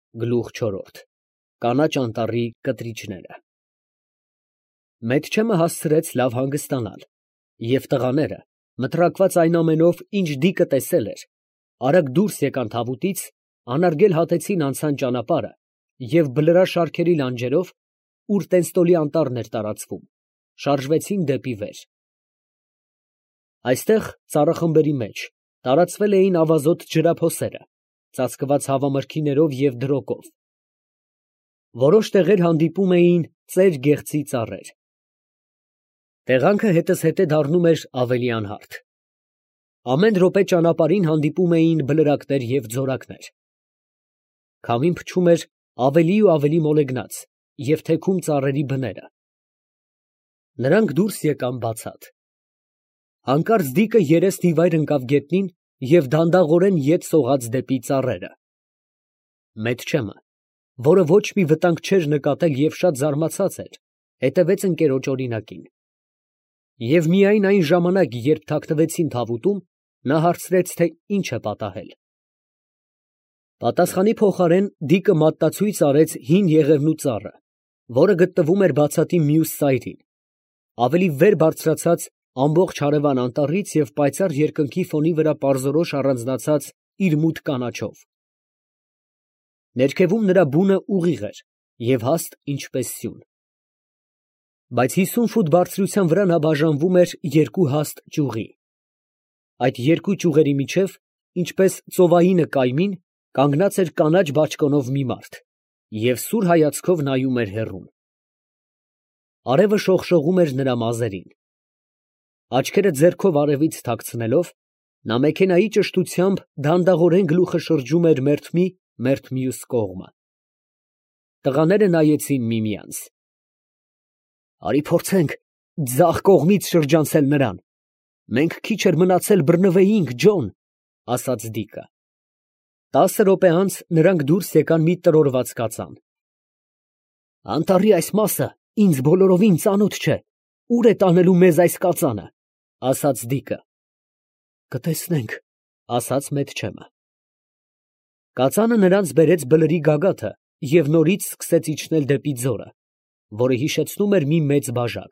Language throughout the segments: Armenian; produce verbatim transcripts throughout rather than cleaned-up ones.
Գլուխ չորրորդ Կանաչ անտառի կտրիչները Մեթչեմը հասցրեց լավ հանգստանալ, և տղաները, մտրակված այն ամենով, ինչ Դիկը տեսել էր, արագ դուրս եկան թավուտից, անարգել հատեցին անցան ճանապարհը և բլրաշարքերի լանջերով, ուր Տենստոլի անտառն էր տարածվում, շարժվեցին դեպի վեր։ Այստեղ, ծառախմբերի մեջ, տարածվել էին ավազոտ ջրափոսերը, ծածկված հավամրգիներով և դրոգով։ Որոշ տեղեր հանդիպում էին ծեր գեղձի ծառեր։ Տեղանքը հետզհետե դառնում էր ավելի անհարթ։ Ամեն րոպե ճանապարհին հանդիպում էին բլրակներ և ձորակներ։ Քամին փչում էր ավելի ու ավելի մոլեգնած և թեքում ծառերի բները։ Նրանք դուրս եկան բացատ։ Հանկարծ Դիկը երեսն ի վայր ընկավ գետնին և դանդաղորեն ետ սողաց դեպի ծառերը։ Մեթչեմը, որը ոչ մի վտանգ չէր նկատել և շատ զարմացած էր, հետևեց ընկերոջ օրինակին։ Եվ միայն այն ժամանակ, երբ թաքնվեցին թավուտում, նա հարցրեց, թե ինչ է պատահել։ Պատասխանի փոխարեն Դիկը մատնացույց արեց հին եղևնու ծառը, որը գտնվում էր բացատի մյուս ծայրին, ավելի վեր բարձրացած ամբողջ հարևան անտառից և պայծառ երկնքի ֆոնի վրա պարզորոշ առանձնացած իր մութ կանաչով։ Ներքևում նրա բունը ուղիղ էր և հաստ ինչպես սյուն։ Բայց հիսուն ֆուտ բարձրության վրա նա բաժանվում էր երկու հաստ ճյուղի։ Այդ երկու ճյուղերի միջև, ինչպես ծովայինը կայմին, կանգնած էր կանաչ բաճկոնով մի մարդ և սուր հայացքով նայում էր հեռուն։ Արևը շողշողում էր նրա մազերին։ Աչքերը ձեռքով արևից թաքցնելով, նա մեքենայի ճշտությամբ դանդաղորեն գլուխը շրջում էր մերթ մի, մերթ մյուս կողմը։ Տղաները նայեցին միմյանց։ «Արի փորձենք ձախ կողմից շրջանցել նրան, մենք քիչ էր մնացել բռնվեինք, Ջոն», ֊ ասաց Դիկը։ Տասը րոպե անց նրանք դուրս եկան մի տրորված կածան։ «Անտառի այս մասը ինձ բոլորովին ծանոթ չէ, ո՞ւր է տանելու մեզ այս կածանը», ֊ ասաց Դիկը։ «Կտեսնենք», ֊ ասաց Մեթչեմը։ Կածանը նրանց բերեց բլրի գագաթը և նորից սկսեց իջնել դեպի ձորը, որը հիշեցնում էր մի մեծ բաժակ։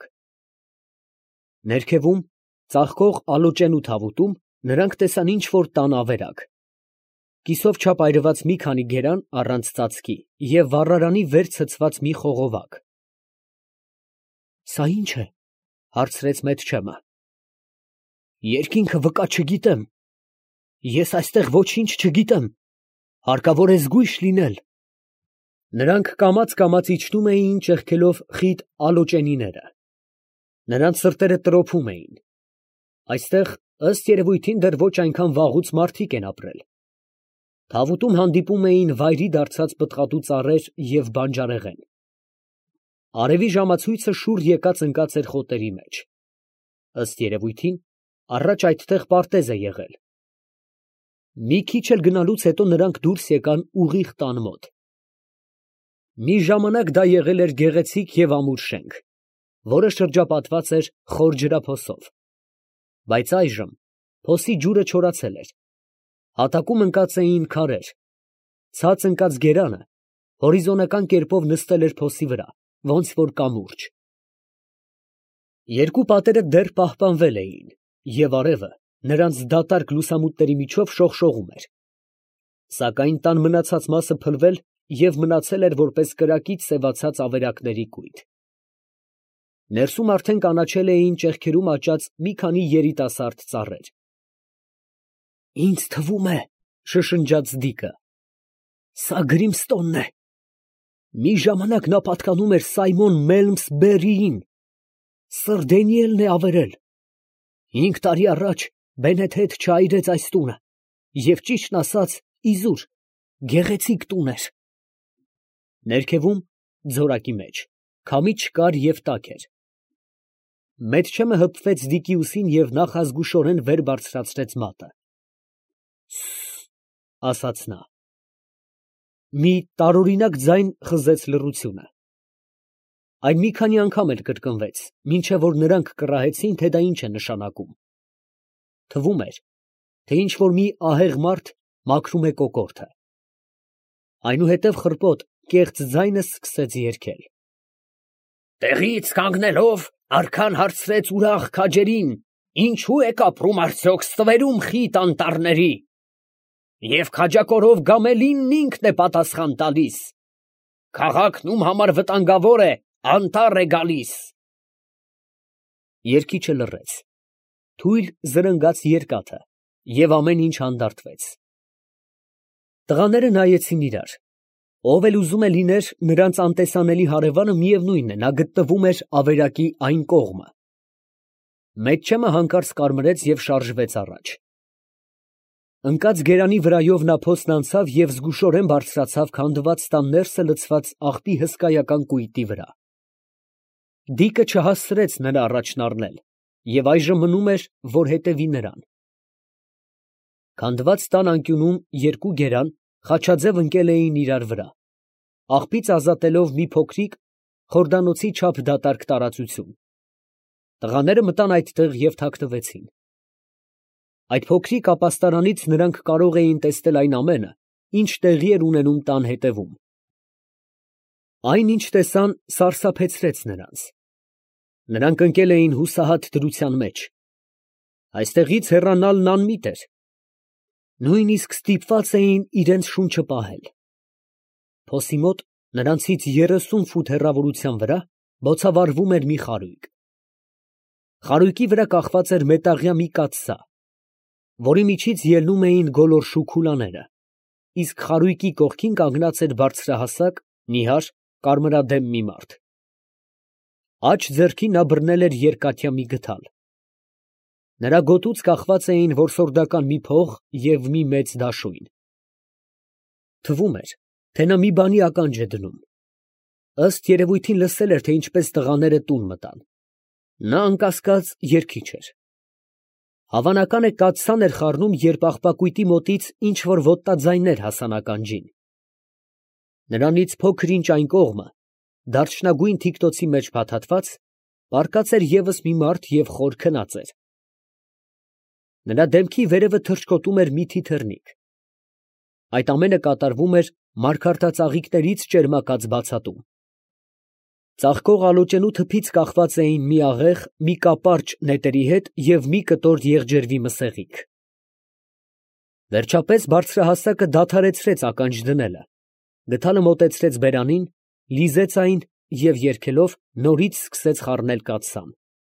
Ներքևում, ծաղկող ալոճենու թավուտում, նրանք տեսան ինչ֊որ տան ավերակ։ Կիսով չափ այրված մի քանի գերան առանց ծածկի և վառարանի վեր ցցված մի խողովակ։ «Սա ի՞նչ է», ֊ հարցրեց Մեթչեմը։ «Երկինքը վկա չգիտեմ։ Ես այստեղ ոչինչ չգիտեմ, հարկավոր է զգույշ լինել»։ Նրանք կամաց֊կամաց իջնում էին, ճեղքելով խիտ ալոճենիները։ Նրանց սրտերը տրոփում էին։ Այստեղ, ըստ երևույթին, դեռ ոչ այնքան վաղուց մարդիկ են ապրել։ Թավուտում հանդիպում էին վայրի դարձած պտղատու ծառեր և բանջարեղեն։ Արևի ժամացույցը շուռ եկած ընկած էր խոտերի մեջ։ Ըստ երևույթին, առաջ այդտեղ պարտեզ է եղել։ Մի քիչ էլ գնալուց հետո նրանք դուրս եկան ուղիղ տան մոտ։ Մի ժամանակ դա եղել էր գեղեցիկ և ամուր շենք, որը շրջապատված էր խոր ջրափոսով։ Բայց այժմ փոսի ջուրը չորացել էր։ Հատակում ընկած էին քարեր։ Ցած ընկած գերանը հորիզոնական կերպով նստել էր փոսի վրա, ոնց որ կամուրջ։ Երկու պատերը դեռ պահպանվել էին, և արևը նրանց դատարկ լուսամուտների միջով շողշողում էր։ Սակայն տան մնացած մասը փլվել և մնացել էր որպես կրակից սևացած ավերակների կույտ։ Ներսում արդեն կանաչել էին ճեղքերում աճած մի քանի երիտասարդ ծառեր։ «Ինձ թվում է, ֊ շշնջաց Դիկը, ֊ սա Գրիմստոնն է։ Մի ժամանակ նա պատկանում էր Սայմոն Մելմսբերիին, սըր Դենիելն է ավերել։ Հինգ տարի առաջ Բենեթ հետ չայրեց այս տունը, և ճիշտն ասած, իզուր, գեղեցիկ տուն էր»։ Ներքևում, ձորակի մեջ, քամի չկար և տաք էր։ Մեթչեմը հպվեց Դիկի ուսին և նախազգուշորեն վեր բարձրացրեց մատը։ «Սը՜ս», ֊ ասաց նա։ Մի տարօրինակ ձայն խզեց լռությունը։ Այն մի քանի անգամ էլ կրկնվեց, մինչև որ նրանք կռահեցին, թե դա ինչ է նշանակում։ Թվում էր, թե ինչ֊որ մի ահեղ մարդ մաքրում է կոկորդը։ Այնուհետև խռպոտ կեղծ ձայնը սկսեց երգել։ Տեղից կանգնելով արքան հարցրեց ուրախ քաջերին. ինչու եք ապրում արդյոք ստվերում խիտ անտառների։ Եվ քաջակորով գամելինն ինքն է պատասխան տալիս. քաղաքն ում համար վտանգավոր է, անտառ է գալիս։ Երգիչը լռեց, թույլ զրնգաց երկաթը, և ամեն ինչ հանդարտվեց։ Տղաները նայեցին իրար։ Ով էլ ուզում է լիներ նրանց անտեսանելի հարևանը, միևնույն է, նա գտնվում էր ավերակի այն կողմը։ Մեջչեմը հանկարծ կարմրեց և շարժվեց առաջ։ Ընկած գերանի վրայով նա փոսն անցավ և զգուշորեն բարձրացավ քանդված տան ներսը լցված աղբի հսկայական կույտի վրա։ Դիկը չհասցրեց նրան առաջն առնել և այժմ մնում էր, որ հետևի նրան։ Քանդված տան անկյունում երկու գերան խաչաձև ընկել էին իրար վրա, աղբից ազատելով մի փոքրիկ, խորդանոցի չափ դատարկ տարածություն։ Տղաները մտան այդտեղ և թաքնվեցին։ Այդ փոքրիկ ապաստարանից նրանք կարող էին տեսնել այն ամենը, ինչ տեղի էր ունենում տան հետևում։ Այն, ինչ տեսան, սարսափեցրեց նրանց։ Նրանք ընկել էին հուսահատ դրության մեջ։ Այստեղից հեռանալն անմիտ էր։ Նույնիսկ ստիպված էին իրենց շունչը պահել։ Փոսի մոտ, նրանցից երեսուն ֆուտ հեռավորության վրա, բոցավառվում էր մի խարույկ։ Խարույկի վրա կախված էր մետաղյա մի կաթսա, որի միջից ելնում էին գոլորշու քուլաները, իսկ խարույկի կողքին կանգնած էր բարձրահասակ, նիհար, կարմրադեմ մի մարդ։ Աջ ձեռքին նա բռնել էր երկաթյա մի գդալ։ Նրա գոտուց կախված էին որսորդական մի փող և մի մեծ դաշույն։ Թվում էր, թե նա մի բանի ականջ է դնում։ Ըստ երևույթին լսել էր, թե ինչպես տղաները տուն մտան։ Նա անկասկած երգիչ էր։ Հավանական է կաթսան էր խառնում, երբ աղբակույտի մոտից ինչ֊որ ոտնաձայներ հասան ականջին։ Նրանից փոքր-ինչ այն կողմը, դարչնագույն թիկնոցի մեջ փաթաթված, պառկած էր ևս մի մարդ և խոր քնած էր։ Նրա դեմքի վերևը թռչկոտում էր մի թիթեռնիկ։ Այդ ամենը կատարվում էր մարգարտածաղիկներից ճերմակած բացատում։ Ծաղկող ալոճենու թփից կախված էին մի աղեղ, մի կապարճ նետերի հետ և մի կտոր եղջերվի մսեղիկ։ Վերջապես բարձրահասակը դադարեցրեց ականջ դնելը, գդալը մոտեցրեց բերանին, լիզեց այն և երգելով նորից սկսեց խառնել կաթսան.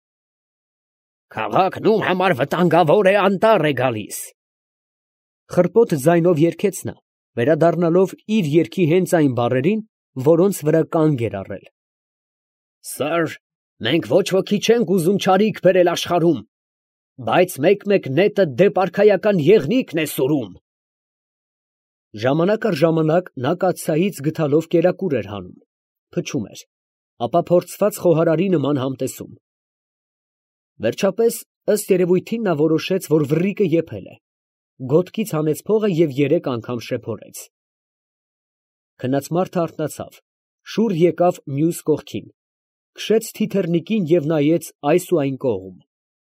«Քաղաքն ում համար վտանգավոր է, անտառ է գալիս»։ Խռպոտ ձայնով երգեց նա, վերադառնալով իր երգի հենց այն բառերին, որոնց վրա կանգ էր առել. Սըր, մենք ոչ ոքի չենք ուզում չարիք բերել աշխարհում, բայց մեկ֊մեկ նետը դեպ արքայական եղնիկն է սուրում։ Ժամանակ առ ժամանակ նա կաթսայից գդալով կերակուր էր հանում, փչում էր, ապա փորձված խոհարարի նման համտեսում։ Վերջապես, ըստ երևույթին, նա որոշեց, որ վռիկը եփել է, գոտկից հանեց փողը և երեք անգամ շեփորեց։ Քնած մարդը արթնացավ, շուռ եկավ մյուս կողքին, քշեց թիթեռնիկին և նայեց այս ու այն կողմ։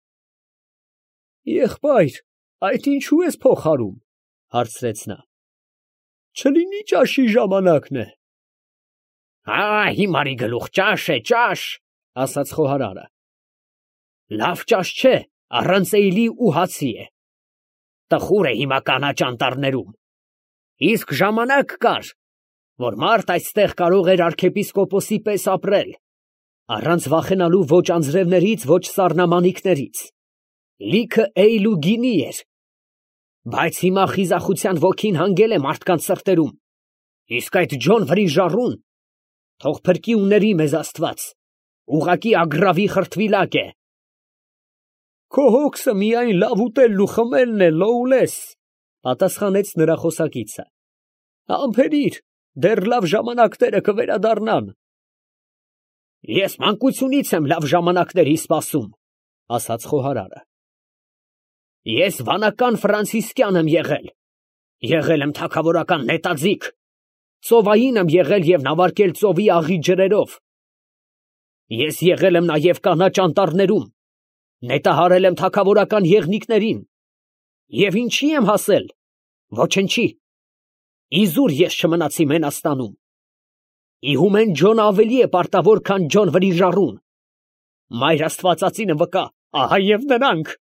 «Եղբայր, այդ ինչո՞ւ ես փող խարում, ֊ հարցրեց նա, ֊ չլինի ճաշի ժամանակն է։ ֊ Հա, հիմարի գլուխ, ճաշ է, ճաշ, ֊ ասաց խոհարարը։ ֊ Լավ ճաշ չէ, առանց էյլի ու հացի է։ Տխուր է հիմա կանաչ անտառներում, իսկ ժամանակ կար, որ մարդ այստեղ կարող էր արքեպիսկոպոսի պես ապրել, առանց վախենալու ոչ անձրևներից, ոչ սառնամանիքներից, լիքը էյլ ու գինի էր։ Բայց հիմա խիզախության ոգին հանգել է մարդկանց սրտերում, իսկ այդ ջոն վրիժառուն, թող փրկի ու ների մեզ Աստված, ուղղակի ագռավի խրտվիլակ է։ Քո հոգսը միայն լավ ուտելն ու խմելն է, Լոուլես, ֊ պատասխանեց նրա խոսակիցը։ Համբերիր, դեռ լավ ժամանակները կվերադառնան։ Ես մանկությունից եմ լավ ժամանակների սպասում, ֊ ասաց խոհարարը։ Ես վանական ֆրանցիսկյան եմ եղել, եղել եմ թագավորական նետաձիգ, ծովային եմ եղել և նավարկել ծովի աղի ջրերով։ Ես եղել եմ նաև կանաչ անտառներում, նետահարել եմ թագավորական եղնիկներին, և ինչի՞ եմ հասել, ոչնչի։ Իզուր ես չմնացի Մենաստանում։ Իհումեն Ջոնը ավելի է պարտավոր, քան Ջոն Վրիժառուն։ Մայր աստվածածինը վկա, ահա և նրանք։